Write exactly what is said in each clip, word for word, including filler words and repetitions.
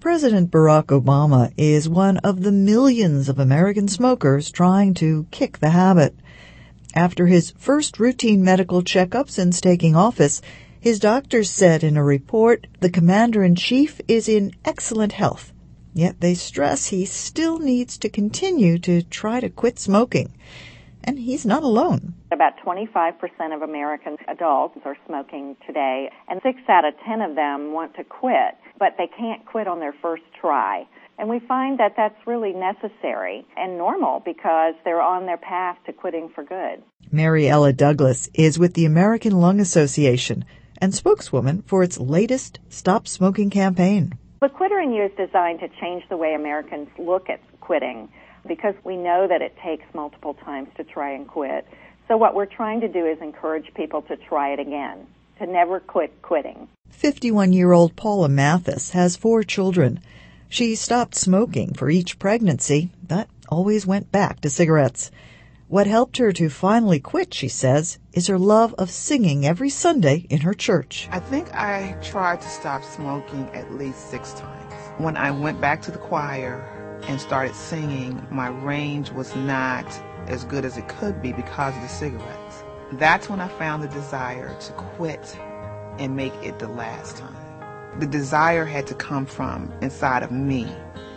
President Barack Obama is one of the millions of American smokers trying to kick the habit. After his first routine medical checkup since taking office, his doctors said in a report the commander-in-chief is in excellent health. Yet they stress he still needs to continue to try to quit smoking. And he's not alone. About twenty-five percent of American adults are smoking today, and six out of ten of them want to quit, but they can't quit on their first try. And we find that that's really necessary and normal because they're on their path to quitting for good. Mary Ella Douglas is with the American Lung Association and spokeswoman for its latest Stop Smoking campaign. The Quitter in You is designed to change the way Americans look at quitting, because we know that it takes multiple times to try and quit. So what we're trying to do is encourage people to try it again, to never quit quitting. fifty-one-year-old Paula Mathis has four children. She stopped smoking for each pregnancy, but always went back to cigarettes. What helped her to finally quit, she says, is her love of singing every Sunday in her church. I think I tried to stop smoking at least six times. When I went back to the choir and started singing, my range was not as good as it could be because of the cigarettes. That's when I found the desire to quit and make it the last time. The desire had to come from inside of me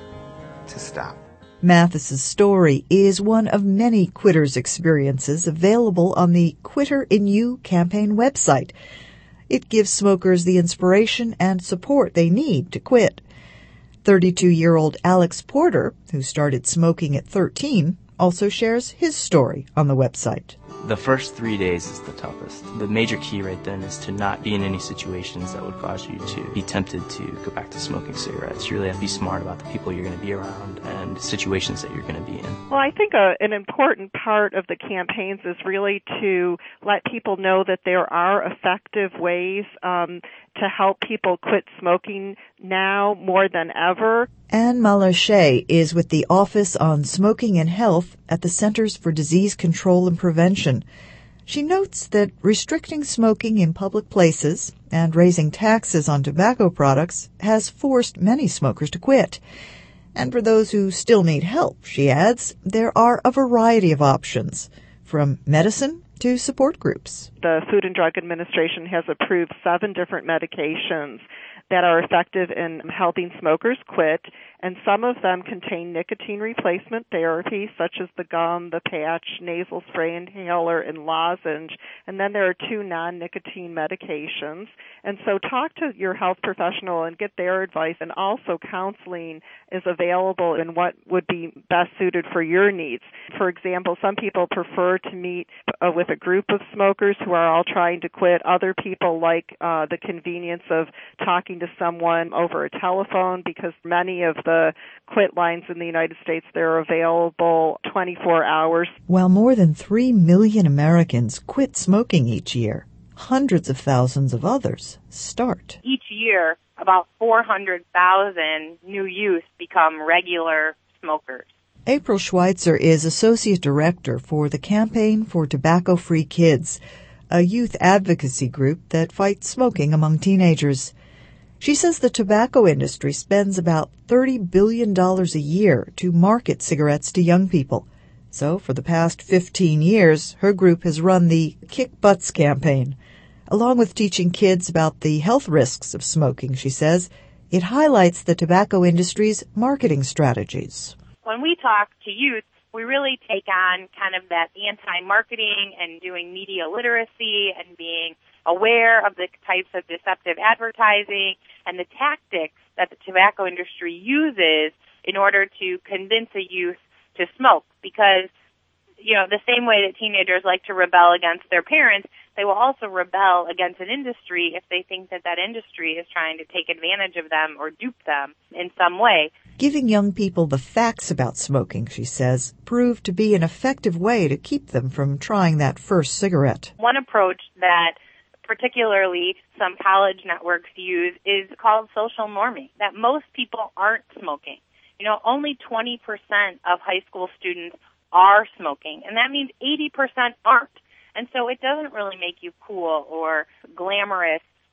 to stop. Mathis's story is one of many quitters' experiences available on the Quitter in You campaign website. It gives smokers the inspiration and support they need to quit. thirty-two-year-old Alex Porter, who started smoking at thirteen, also shares his story on the website. The first three days is the toughest. The major key right then is to not be in any situations that would cause you to be tempted to go back to smoking cigarettes. You really have to be smart about the people you're going to be around and situations that you're going to be in. Well, I think a, an important part of the campaigns is really to let people know that there are effective ways um, to help people quit smoking now more than ever. Anne Malarchet is with the Office on Smoking and Health at the Centers for Disease Control and Prevention. She notes that restricting smoking in public places and raising taxes on tobacco products has forced many smokers to quit. And for those who still need help, she adds, there are a variety of options, from medicine to support groups. The Food and Drug Administration has approved seven different medications that are effective in helping smokers quit, and some of them contain nicotine replacement therapy, such as the gum, the patch, nasal spray inhaler, and lozenge, and then there are two non-nicotine medications. And so talk to your health professional and get their advice, and also counseling is available in what would be best suited for your needs. For example, some people prefer to meet uh, with a group of smokers who are all trying to quit. Other people like uh, the convenience of talking to someone over a telephone, because many of the quit lines in the United States, they're available twenty-four hours. While more than three million Americans quit smoking each year, hundreds of thousands of others start. Each year, about four hundred thousand new youth become regular smokers. April Schweitzer is Associate Director for the Campaign for Tobacco-Free Kids, a youth advocacy group that fights smoking among teenagers. She says the tobacco industry spends about thirty billion dollars a year to market cigarettes to young people. So for the past fifteen years, her group has run the Kick Butts campaign. Along with teaching kids about the health risks of smoking, she says, it highlights the tobacco industry's marketing strategies. When we talk to youth, we really take on kind of that anti-marketing and doing media literacy and being aware of the types of deceptive advertising and the tactics that the tobacco industry uses in order to convince a youth to smoke. Because, you know, the same way that teenagers like to rebel against their parents, they will also rebel against an industry if they think that that industry is trying to take advantage of them or dupe them in some way. Giving young people the facts about smoking, she says, proved to be an effective way to keep them from trying that first cigarette. One approach that particularly some college networks use is called social norming, that most people aren't smoking. You know, only twenty percent of high school students are smoking, and that means eighty percent aren't. And so it doesn't really make you cool or glamorous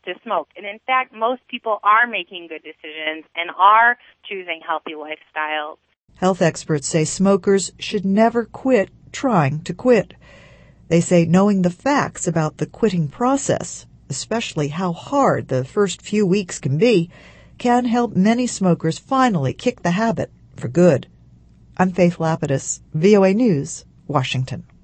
to smoke. And in fact, most people are making good decisions and are choosing healthy lifestyles. Health experts say smokers should never quit trying to quit. They say knowing the facts about the quitting process, especially how hard the first few weeks can be, can help many smokers finally kick the habit for good. I'm Faith Lapidus, V O A News, Washington.